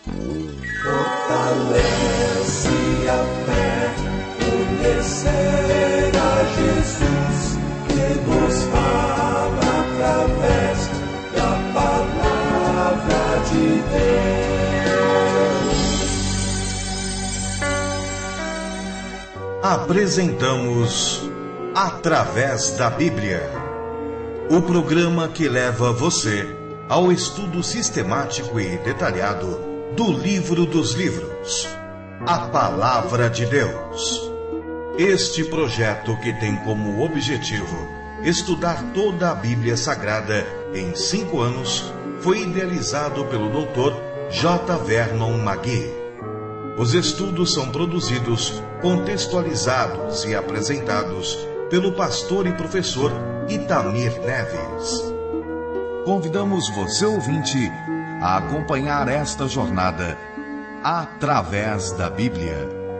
Fortalece a fé, conhecer a Jesus, que nos fala através da palavra de Deus. Apresentamos Através da Bíblia, o programa que leva você ao estudo sistemático e detalhado do livro dos livros, a Palavra de Deus. Este projeto, que tem como objetivo estudar toda a Bíblia Sagrada em 5 anos, foi idealizado pelo Dr. J. Vernon McGee. Os estudos são produzidos, contextualizados e apresentados pelo pastor e professor Itamir Neves. Convidamos você, ouvinte, a acompanhar esta jornada através da Bíblia.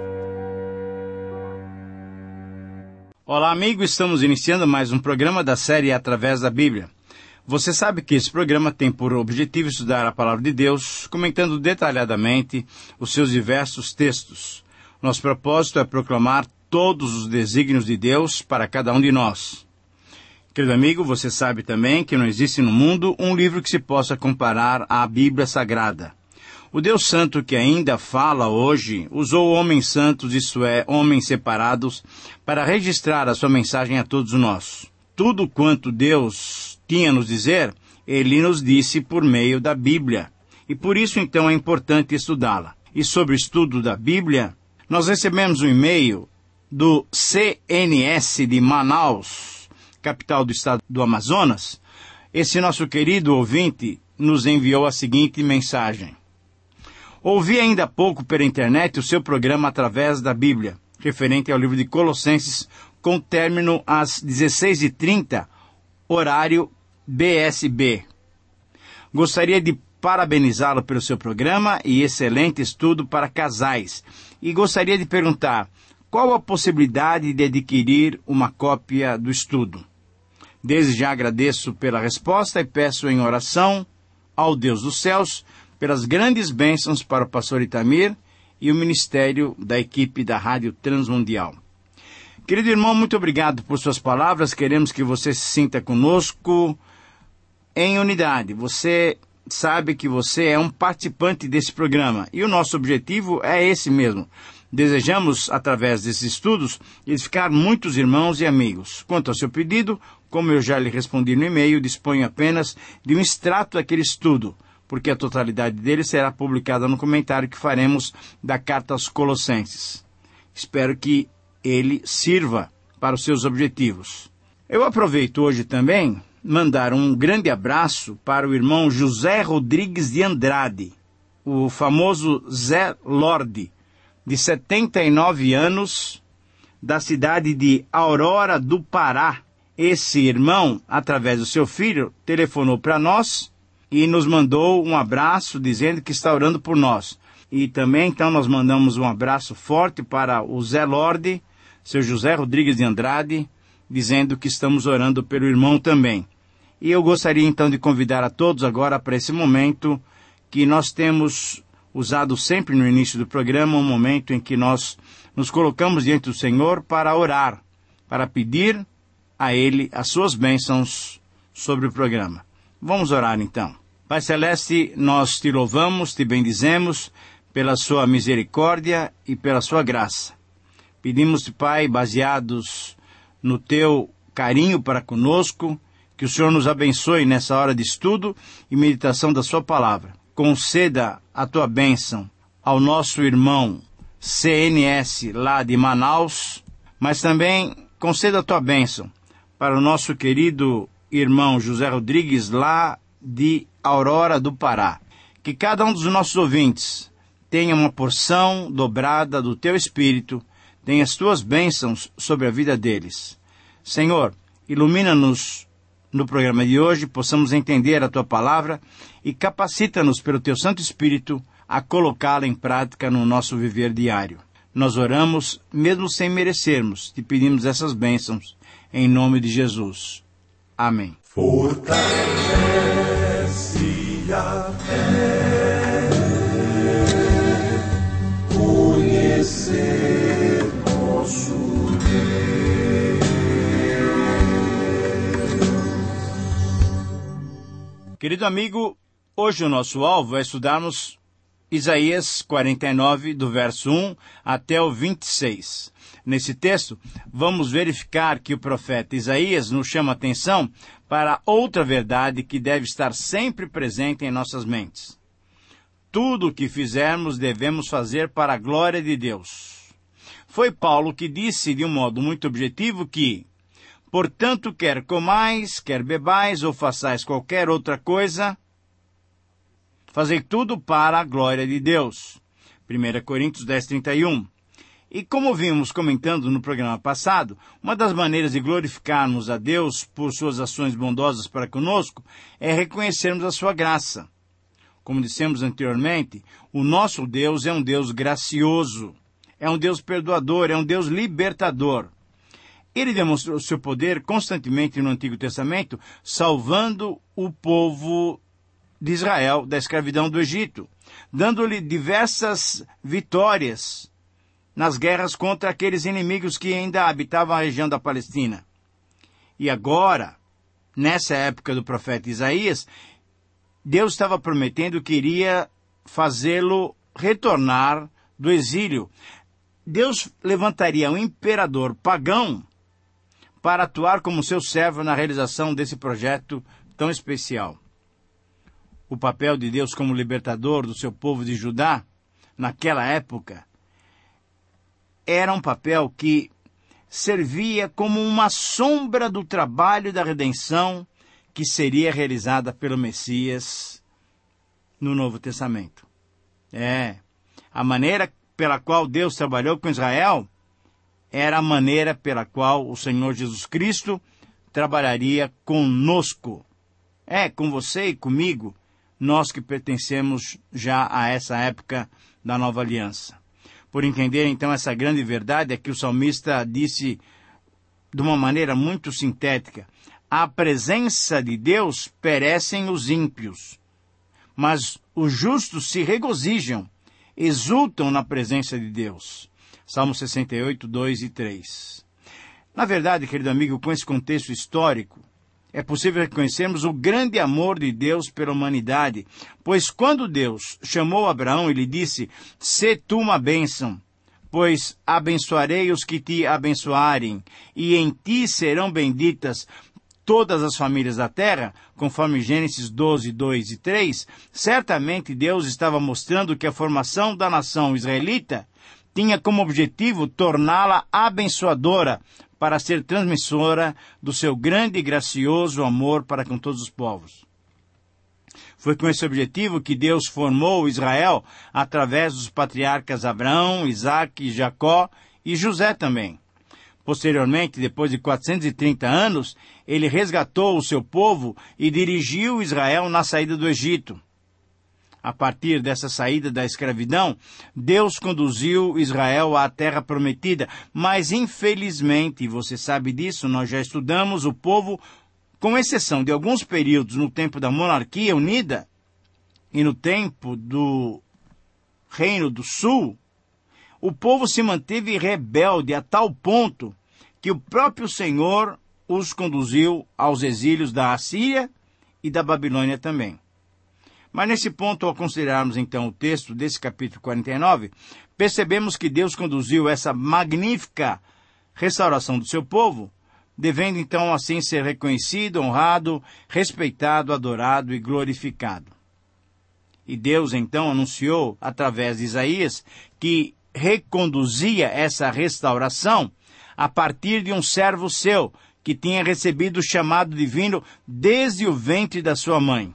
Olá, amigo, estamos iniciando mais um programa da série Através da Bíblia. Você sabe que esse programa tem por objetivo estudar a Palavra de Deus, comentando detalhadamente os seus diversos textos. Nosso propósito é proclamar todos os desígnios de Deus para cada um de nós. Querido amigo, você sabe também que não existe no mundo um livro que se possa comparar à Bíblia Sagrada. O Deus Santo, que ainda fala hoje, usou homens santos, isto é, homens separados, para registrar a sua mensagem a todos nós. Tudo quanto Deus tinha a nos dizer, Ele nos disse por meio da Bíblia. E por isso, então, é importante estudá-la. E sobre o estudo da Bíblia, nós recebemos um e-mail do CNS de Manaus, capital do estado do Amazonas. Esse nosso querido ouvinte nos enviou a seguinte mensagem. Ouvi ainda há pouco pela internet o seu programa Através da Bíblia, referente ao livro de Colossenses, com término às 16h30, horário BSB. Gostaria de parabenizá-lo pelo seu programa e excelente estudo para casais. E gostaria de perguntar, qual a possibilidade de adquirir uma cópia do estudo? Desde já agradeço pela resposta e peço em oração ao Deus dos céus pelas grandes bênçãos para o pastor Itamir e o ministério da equipe da Rádio Transmundial. Querido irmão, muito obrigado por suas palavras. Queremos que você se sinta conosco em unidade. Você sabe que você é um participante desse programa e o nosso objetivo é esse mesmo. Desejamos, através desses estudos, edificar muitos irmãos e amigos. Quanto ao seu pedido, como eu já lhe respondi no e-mail, disponho apenas de um extrato daquele estudo, porque a totalidade dele será publicada no comentário que faremos da Carta aos Colossenses. Espero que ele sirva para os seus objetivos. Eu aproveito hoje também mandar um grande abraço para o irmão José Rodrigues de Andrade, o famoso Zé Lorde, de 79 anos, da cidade de Aurora do Pará. Esse irmão, através do seu filho, telefonou para nós e nos mandou um abraço dizendo que está orando por nós. E também, então, nós mandamos um abraço forte para o Zé Lorde, seu José Rodrigues de Andrade, dizendo que estamos orando pelo irmão também. E eu gostaria, então, de convidar a todos agora para esse momento que nós temos usado sempre no início do programa, um momento em que nós nos colocamos diante do Senhor para orar, para pedir a Ele as suas bênçãos sobre o programa. Vamos orar então. Pai Celeste, nós te louvamos, te bendizemos pela sua misericórdia e pela sua graça. Pedimos-te, Pai, baseados no teu carinho para conosco, que o Senhor nos abençoe nessa hora de estudo e meditação da sua palavra. Conceda a tua bênção ao nosso irmão CNS lá de Manaus, mas também conceda a tua bênção para o nosso querido irmão José Rodrigues lá de Aurora do Pará. Que cada um dos nossos ouvintes tenha uma porção dobrada do teu Espírito, tenha as tuas bênçãos sobre a vida deles. Senhor, ilumina-nos no programa de hoje, possamos entender a tua palavra e capacita-nos pelo teu Santo Espírito a colocá-la em prática no nosso viver diário. Nós oramos, mesmo sem merecermos, te pedimos essas bênçãos, em nome de Jesus. Amém. Fortalece a fé, Querido amigo, hoje o nosso alvo é estudarmos Isaías 49, do verso 1 até o 26. Nesse texto, vamos verificar que o profeta Isaías nos chama a atenção para outra verdade que deve estar sempre presente em nossas mentes. Tudo o que fizermos devemos fazer para a glória de Deus. Foi Paulo que disse de um modo muito objetivo que, portanto, quer comais, quer bebais ou façais qualquer outra coisa, fazei tudo para a glória de Deus. 1 Coríntios 10, 31. E como vimos comentando no programa passado, uma das maneiras de glorificarmos a Deus por suas ações bondosas para conosco é reconhecermos a sua graça. Como dissemos anteriormente, o nosso Deus é um Deus gracioso, é um Deus perdoador, é um Deus libertador. Ele demonstrou seu poder constantemente no Antigo Testamento, salvando o povo de Israel da escravidão do Egito, dando-lhe diversas vitórias nas guerras contra aqueles inimigos que ainda habitavam a região da Palestina. E agora, nessa época do profeta Isaías, Deus estava prometendo que iria fazê-lo retornar do exílio. Deus levantaria um imperador pagão para atuar como seu servo na realização desse projeto tão especial. O papel de Deus como libertador do seu povo de Judá, naquela época, era um papel que servia como uma sombra do trabalho da redenção que seria realizada pelo Messias no Novo Testamento. A maneira pela qual Deus trabalhou com Israel era a maneira pela qual o Senhor Jesus Cristo trabalharia conosco. Com você e comigo, nós que pertencemos já a essa época da nova aliança. Por entender, então, essa grande verdade, é que o salmista disse de uma maneira muito sintética: à presença de Deus perecem os ímpios, mas os justos se regozijam, exultam na presença de Deus. Salmo 68, 2 e 3. Na verdade, querido amigo, com esse contexto histórico, é possível reconhecermos o grande amor de Deus pela humanidade, pois quando Deus chamou Abraão e lhe disse: "Sê tu uma bênção, pois abençoarei os que te abençoarem, e em ti serão benditas todas as famílias da terra", conforme Gênesis 12, 2 e 3, certamente Deus estava mostrando que a formação da nação israelita tinha como objetivo torná-la abençoadora, para ser transmissora do seu grande e gracioso amor para com todos os povos. Foi com esse objetivo que Deus formou Israel através dos patriarcas Abraão, Isaque, Jacó e José também. Posteriormente, depois de 430 anos, ele resgatou o seu povo e dirigiu Israel na saída do Egito. A partir dessa saída da escravidão, Deus conduziu Israel à terra prometida, mas infelizmente, você sabe disso, nós já estudamos, o povo, com exceção de alguns períodos no tempo da monarquia unida e no tempo do Reino do Sul, o povo se manteve rebelde a tal ponto que o próprio Senhor os conduziu aos exílios da Assíria e da Babilônia também. Mas nesse ponto, ao considerarmos então o texto desse capítulo 49, percebemos que Deus conduziu essa magnífica restauração do seu povo, devendo então assim ser reconhecido, honrado, respeitado, adorado e glorificado. E Deus então anunciou, através de Isaías, que reconduzia essa restauração a partir de um servo seu, que tinha recebido o chamado divino desde o ventre da sua mãe.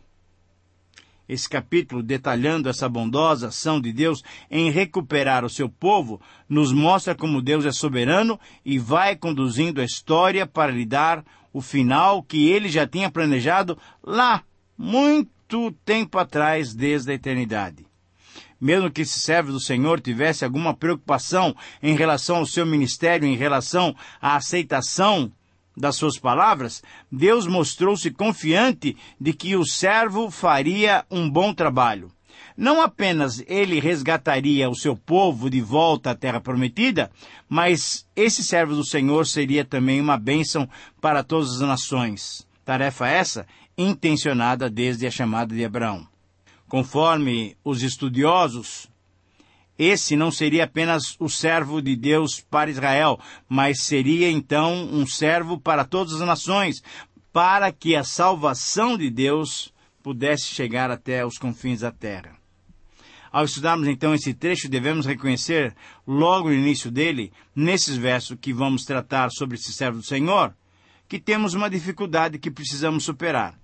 Esse capítulo, detalhando essa bondosa ação de Deus em recuperar o seu povo, nos mostra como Deus é soberano e vai conduzindo a história para lhe dar o final que ele já tinha planejado lá, muito tempo atrás, desde a eternidade. Mesmo que esse servo do Senhor tivesse alguma preocupação em relação ao seu ministério, em relação à aceitação das suas palavras, Deus mostrou-se confiante de que o servo faria um bom trabalho. Não apenas ele resgataria o seu povo de volta à terra prometida, mas esse servo do Senhor seria também uma bênção para todas as nações. Tarefa essa intencionada desde a chamada de Abraão. Conforme os estudiosos, esse não seria apenas o servo de Deus para Israel, mas seria então um servo para todas as nações, para que a salvação de Deus pudesse chegar até os confins da terra. Ao estudarmos então esse trecho, devemos reconhecer, logo no início dele, nesses versos que vamos tratar sobre esse servo do Senhor, que temos uma dificuldade que precisamos superar.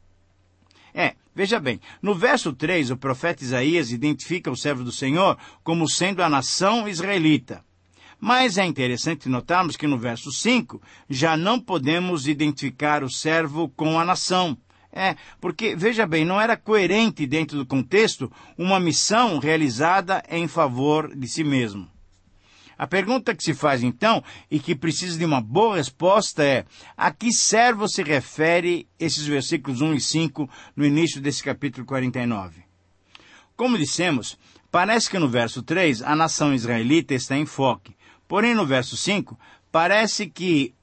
Veja bem, no verso 3, o profeta Isaías identifica o servo do Senhor como sendo a nação israelita. Mas é interessante notarmos que no verso 5, já não podemos identificar o servo com a nação. Porque, veja bem, não era coerente dentro do contexto uma missão realizada em favor de si mesmo. A pergunta que se faz então, e que precisa de uma boa resposta é: a que servo se refere esses versículos 1 e 5 no início desse capítulo 49? Como dissemos, parece que no verso 3 a nação israelita está em foque. Porém, no verso 5, parece que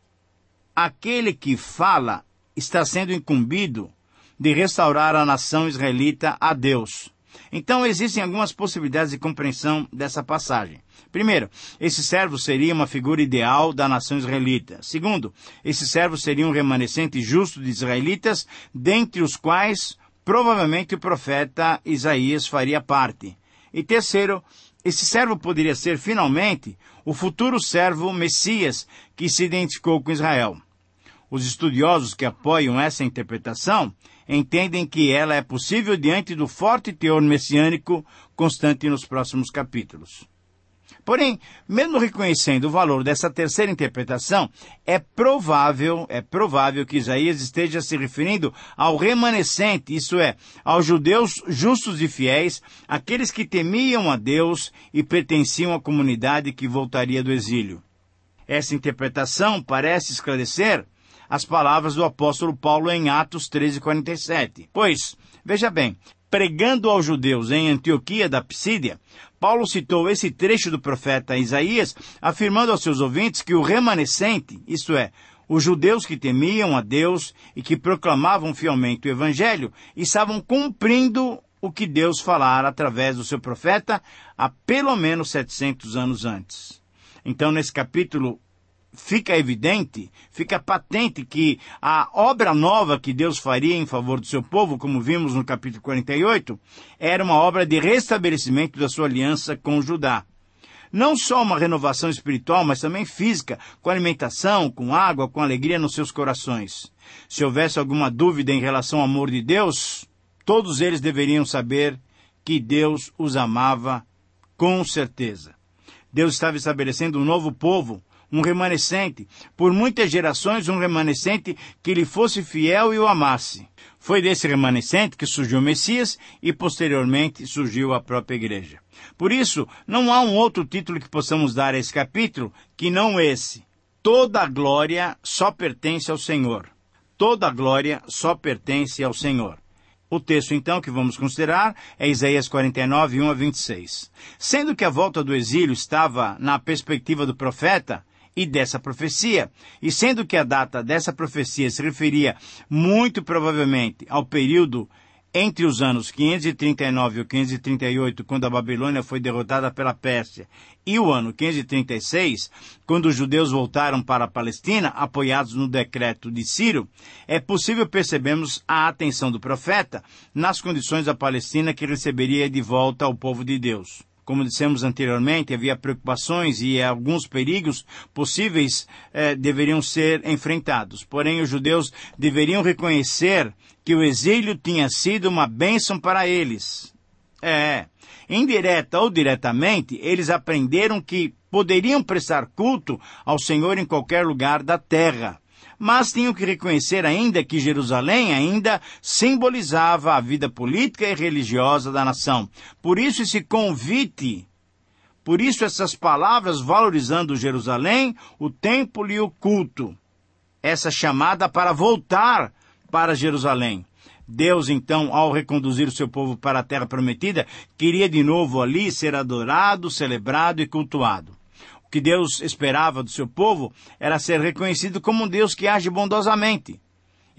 aquele que fala está sendo incumbido de restaurar a nação israelita a Deus. Então, existem algumas possibilidades de compreensão dessa passagem. Primeiro, esse servo seria uma figura ideal da nação israelita. Segundo, esse servo seria um remanescente justo de israelitas, dentre os quais, provavelmente, o profeta Isaías faria parte. E terceiro, esse servo poderia ser, finalmente, o futuro servo Messias que se identificou com Israel. Os estudiosos que apoiam essa interpretação entendem que ela é possível diante do forte teor messiânico constante nos próximos capítulos. Porém, mesmo reconhecendo o valor dessa terceira interpretação, é provável que Isaías esteja se referindo ao remanescente, isto é, aos judeus justos e fiéis, aqueles que temiam a Deus e pertenciam à comunidade que voltaria do exílio. Essa interpretação parece esclarecer as palavras do apóstolo Paulo em Atos 13:47. Pois, veja bem, pregando aos judeus em Antioquia da Psídia, Paulo citou esse trecho do profeta Isaías, afirmando aos seus ouvintes que o remanescente, isto é, os judeus que temiam a Deus e que proclamavam fielmente o Evangelho, estavam cumprindo o que Deus falara através do seu profeta há pelo menos 700 anos antes. Então, nesse capítulo, fica evidente, fica patente que a obra nova que Deus faria em favor do seu povo, como vimos no capítulo 48, era uma obra de restabelecimento da sua aliança com Judá. Não só uma renovação espiritual, mas também física, com alimentação, com água, com alegria nos seus corações. Se houvesse alguma dúvida em relação ao amor de Deus, todos eles deveriam saber que Deus os amava com certeza. Deus estava estabelecendo um novo povo, um remanescente, por muitas gerações um remanescente que lhe fosse fiel e o amasse. Foi desse remanescente que surgiu o Messias e posteriormente surgiu a própria igreja. Por isso, não há um outro título que possamos dar a esse capítulo que não esse. Toda a glória só pertence ao Senhor. Toda a glória só pertence ao Senhor. O texto, então, que vamos considerar é Isaías 49, 1 a 26. Sendo que a volta do exílio estava na perspectiva do profeta e dessa profecia, e sendo que a data dessa profecia se referia muito provavelmente ao período entre os anos 539 e 538, quando a Babilônia foi derrotada pela Pérsia, e o ano 536, quando os judeus voltaram para a Palestina, apoiados no decreto de Ciro, é possível percebermos a atenção do profeta nas condições da Palestina que receberia de volta ao povo de Deus. Como dissemos anteriormente, havia preocupações e alguns perigos possíveis deveriam ser enfrentados. Porém, os judeus deveriam reconhecer que o exílio tinha sido uma bênção para eles. Indireta ou diretamente, eles aprenderam que poderiam prestar culto ao Senhor em qualquer lugar da terra. Mas tinham que reconhecer ainda que Jerusalém ainda simbolizava a vida política e religiosa da nação. Por isso esse convite, por isso essas palavras valorizando Jerusalém, o templo e o culto. Essa chamada para voltar para Jerusalém. Deus, então, ao reconduzir o seu povo para a terra prometida, queria de novo ali ser adorado, celebrado e cultuado. O que Deus esperava do seu povo era ser reconhecido como um Deus que age bondosamente.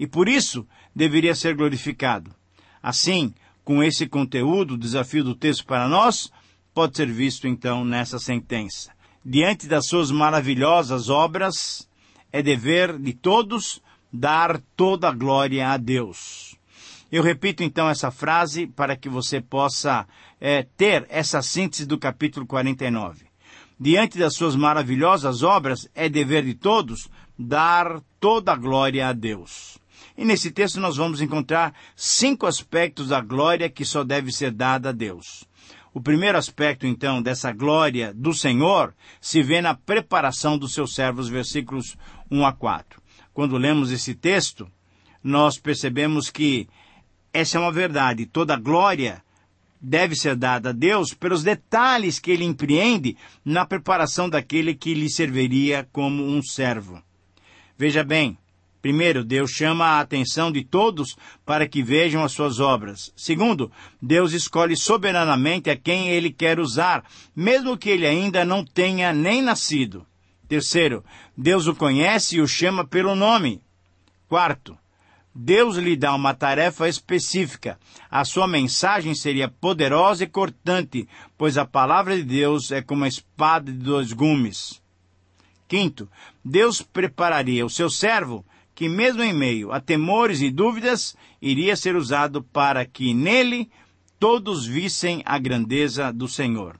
e por isso deveria ser glorificado. Assim, com esse conteúdo, o desafio do texto para nós pode ser visto então nessa sentença. Diante das suas maravilhosas obras, é dever de todos dar toda a glória a Deus. Eu repito então essa frase para que você possa ter essa síntese do capítulo 49. Diante das suas maravilhosas obras, é dever de todos dar toda a glória a Deus. E nesse texto nós vamos encontrar 5 aspectos da glória que só deve ser dada a Deus. O primeiro aspecto, então, dessa glória do Senhor se vê na preparação dos seus servos, versículos 1 a 4. Quando lemos esse texto, nós percebemos que essa é uma verdade. Toda a glória deve ser dada a Deus pelos detalhes que ele empreende na preparação daquele que lhe serviria como um servo. Veja bem, primeiro, Deus chama a atenção de todos para que vejam as suas obras. Segundo, Deus escolhe soberanamente a quem ele quer usar, mesmo que ele ainda não tenha nem nascido. Terceiro, Deus o conhece e o chama pelo nome. Quarto, Deus lhe dá uma tarefa específica. A sua mensagem seria poderosa e cortante, pois a palavra de Deus é como uma espada de 2 gumes. Quinto, Deus prepararia o seu servo, que mesmo em meio a temores e dúvidas, iria ser usado para que nele todos vissem a grandeza do Senhor.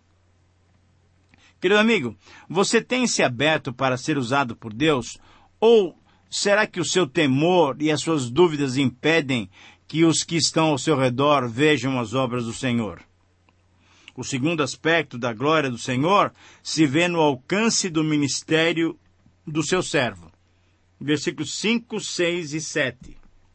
Querido amigo, você tem se aberto para ser usado por Deus? Ou será que o seu temor e as suas dúvidas impedem que os que estão ao seu redor vejam as obras do Senhor? O segundo aspecto da glória do Senhor se vê no alcance do ministério do seu servo. Versículos 5, 6 e 7.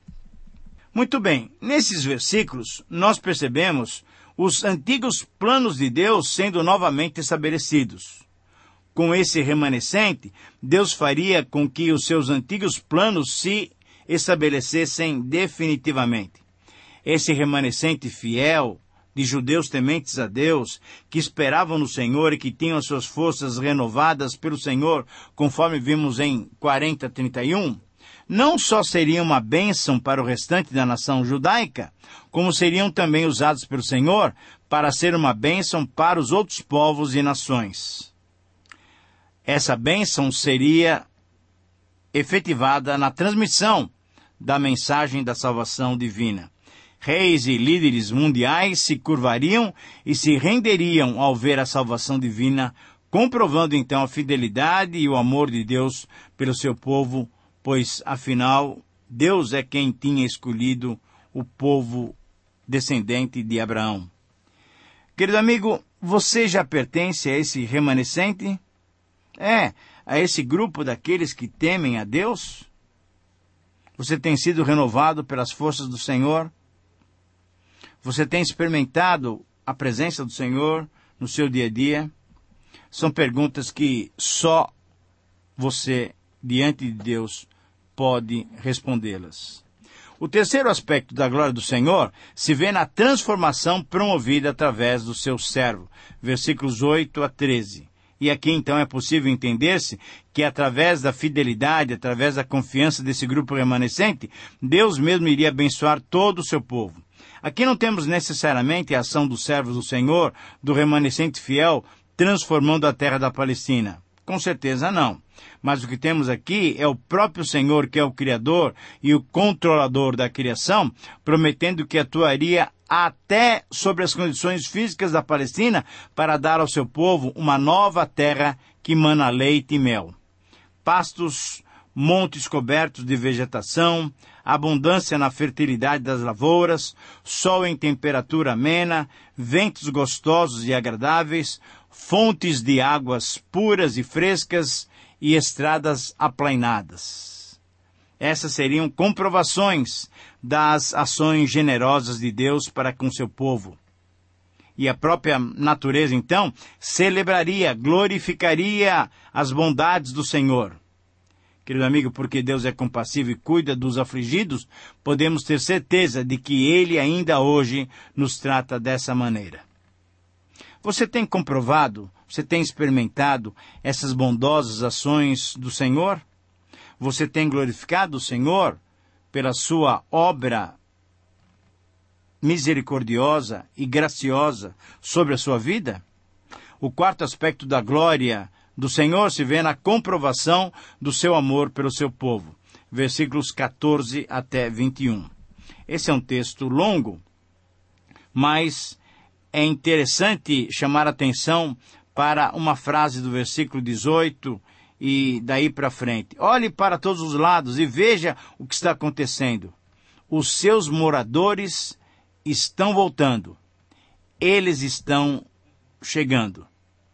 Muito bem, nesses versículos nós percebemos os antigos planos de Deus sendo novamente estabelecidos. Com esse remanescente, Deus faria com que os seus antigos planos se estabelecessem definitivamente. Esse remanescente fiel, de judeus tementes a Deus, que esperavam no Senhor e que tinham as suas forças renovadas pelo Senhor, conforme vimos em 40:31, não só seriam uma bênção para o restante da nação judaica, como seriam também usados pelo Senhor para ser uma bênção para os outros povos e nações. Essa bênção seria efetivada na transmissão da mensagem da salvação divina. Reis e líderes mundiais se curvariam e se renderiam ao ver a salvação divina, comprovando então a fidelidade e o amor de Deus pelo seu povo, pois, afinal, Deus é quem tinha escolhido o povo descendente de Abraão. Querido amigo, você já pertence a esse remanescente? A esse grupo daqueles que temem a Deus? Você tem sido renovado pelas forças do Senhor? Você tem experimentado a presença do Senhor no seu dia a dia? São perguntas que só você, diante de Deus, pode respondê-las. O terceiro aspecto da glória do Senhor se vê na transformação promovida através do seu servo. Versículos 8 a 13. E aqui então é possível entender-se que através da fidelidade, através da confiança desse grupo remanescente, Deus mesmo iria abençoar todo o seu povo. Aqui não temos necessariamente a ação dos servos do Senhor, do remanescente fiel, transformando a terra da Palestina. Com certeza não. Mas o que temos aqui é o próprio Senhor, que é o Criador e o controlador da criação, prometendo que atuaria até sobre as condições físicas da Palestina para dar ao seu povo uma nova terra que mana leite e mel. Pastos, montes cobertos de vegetação, abundância na fertilidade das lavouras, sol em temperatura amena, ventos gostosos e agradáveis, fontes de águas puras e frescas e estradas aplainadas. Essas seriam comprovações das ações generosas de Deus para com seu povo. E a própria natureza, então, celebraria, glorificaria as bondades do Senhor. Querido amigo, porque Deus é compassivo e cuida dos afligidos, podemos ter certeza de que Ele ainda hoje nos trata dessa maneira. Você tem comprovado, você tem experimentado essas bondosas ações do Senhor? Você tem glorificado o Senhor pela sua obra misericordiosa e graciosa sobre a sua vida? O quarto aspecto da glória do Senhor se vê na comprovação do seu amor pelo seu povo. Versículos 14 até 21. Esse é um texto longo, mas é interessante chamar a atenção para uma frase do versículo 18 e daí para frente. Olhe para todos os lados e veja o que está acontecendo. Os seus moradores estão voltando. Eles estão chegando.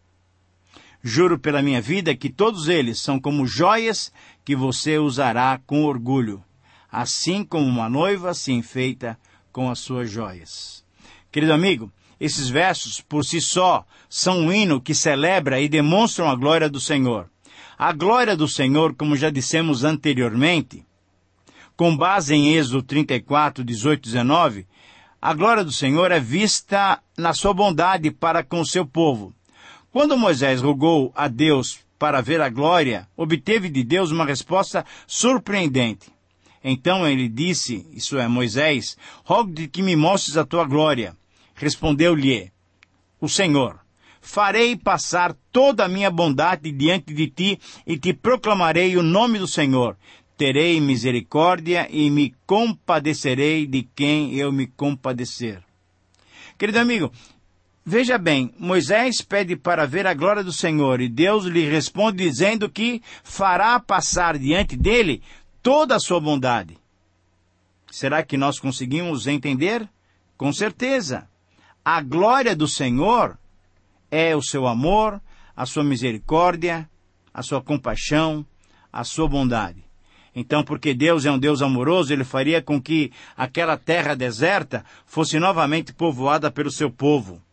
Juro pela minha vida que todos eles são como joias que você usará com orgulho, assim como uma noiva se enfeita com as suas joias. Querido amigo, esses versos por si só são um hino que celebra e demonstram a glória do Senhor. A glória do Senhor, como já dissemos anteriormente, com base em Êxodo 34, 18 e 19, a glória do Senhor é vista na sua bondade para com o seu povo. Quando Moisés rogou a Deus para ver a glória, obteve de Deus uma resposta surpreendente. Então ele disse, isso é, Moisés, rogo-te que me mostres a tua glória. Respondeu-lhe o Senhor, farei passar toda a minha bondade diante de ti e te proclamarei o nome do Senhor. Terei misericórdia e me compadecerei de quem eu me compadecer. Querido amigo, veja bem, Moisés pede para ver a glória do Senhor e Deus lhe responde dizendo que fará passar diante dele toda a sua bondade. Será que nós conseguimos entender? Com certeza. A glória do Senhor é o seu amor, a sua misericórdia, a sua compaixão, a sua bondade. Então, porque Deus é um Deus amoroso, Ele faria com que aquela terra deserta fosse novamente povoada pelo seu povo.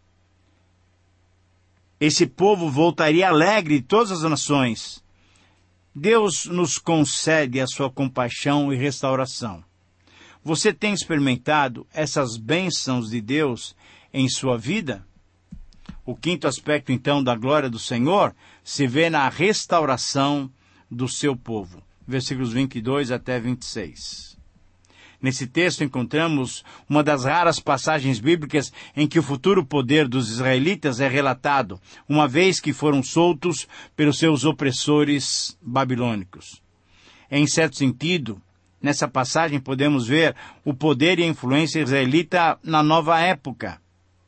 Esse povo voltaria alegre de todas as nações. Deus nos concede a sua compaixão e restauração. Você tem experimentado essas bênçãos de Deus em sua vida? O quinto aspecto, então, da glória do Senhor se vê na restauração do seu povo. Versículos 22 até 26. Nesse texto encontramos uma das raras passagens bíblicas em que o futuro poder dos israelitas é relatado, uma vez que foram soltos pelos seus opressores babilônicos. Em certo sentido, nessa passagem podemos ver o poder e a influência israelita na nova época.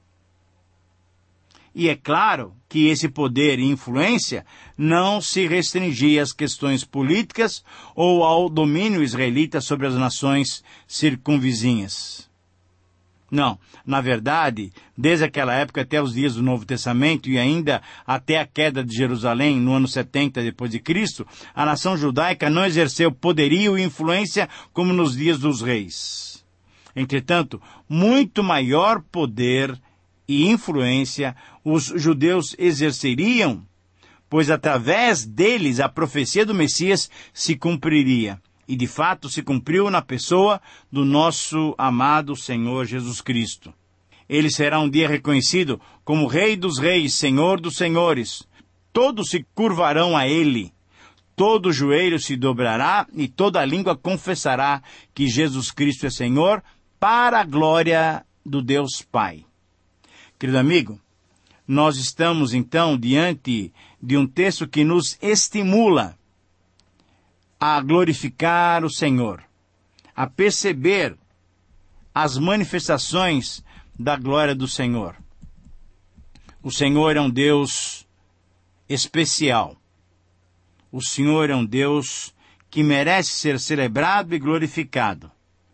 E é claro que esse poder e influência não se restringia às questões políticas ou ao domínio israelita sobre as nações circunvizinhas. Não, na verdade, desde aquela época até os dias do Novo Testamento e ainda até a queda de Jerusalém no ano 70 depois de Cristo, a nação judaica não exerceu poderio e influência como nos dias dos reis. Entretanto, muito maior poder e influência os judeus exerceriam, pois através deles a profecia do Messias se cumpriria. E de fato se cumpriu na pessoa do nosso amado Senhor Jesus Cristo. Ele será um dia reconhecido como Rei dos Reis, Senhor dos Senhores. Todos se curvarão a Ele. Todo joelho se dobrará e toda língua confessará que Jesus Cristo é Senhor, para a glória do Deus Pai. Querido amigo, nós estamos então diante de um texto que nos estimula a glorificar o Senhor, a perceber as manifestações da glória do Senhor. O Senhor é um Deus especial. O Senhor é um Deus que merece ser celebrado e glorificado.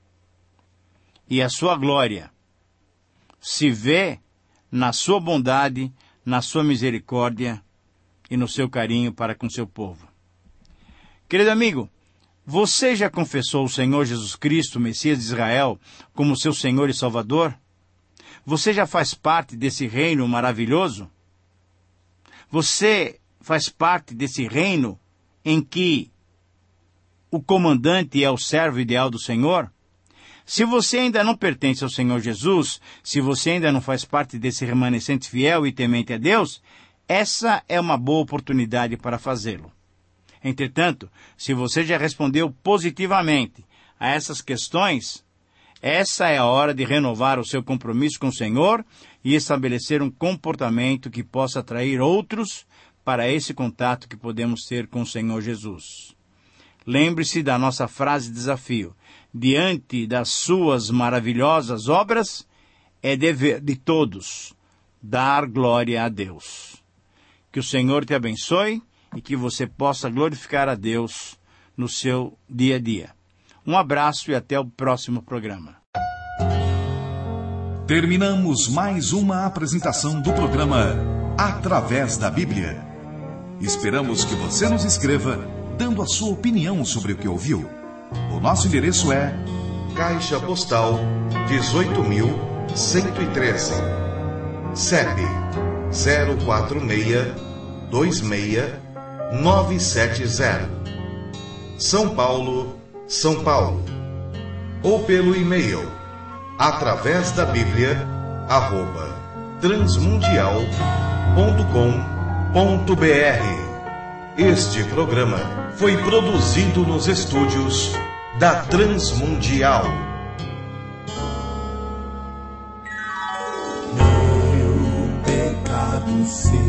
E a sua glória se vê na sua bondade, na sua misericórdia e no seu carinho para com seu povo. Querido amigo, você já confessou o Senhor Jesus Cristo, Messias de Israel, como seu Senhor e Salvador? Você já faz parte desse reino maravilhoso? Você faz parte desse reino em que o comandante é o servo ideal do Senhor? Se você ainda não pertence ao Senhor Jesus, se você ainda não faz parte desse remanescente fiel e temente a Deus, essa é uma boa oportunidade para fazê-lo. Entretanto, se você já respondeu positivamente a essas questões, essa é a hora de renovar o seu compromisso com o Senhor e estabelecer um comportamento que possa atrair outros para esse contato que podemos ter com o Senhor Jesus. Lembre-se da nossa frase de desafio: diante das suas maravilhosas obras, é dever de todos dar glória a Deus. Que o Senhor te abençoe e que você possa glorificar a Deus no seu dia a dia. Um abraço e até o próximo programa. Terminamos mais uma apresentação do programa Através da Bíblia. Esperamos que você nos escreva, dando a sua opinião sobre o que ouviu. O nosso endereço é Caixa Postal 18.113, CEP 04626-970, São Paulo, São Paulo. Ou pelo e-mail atravesdabiblia@transmundial.com.br. Este programa foi produzido nos estúdios da Transmundial. Meu pecado ser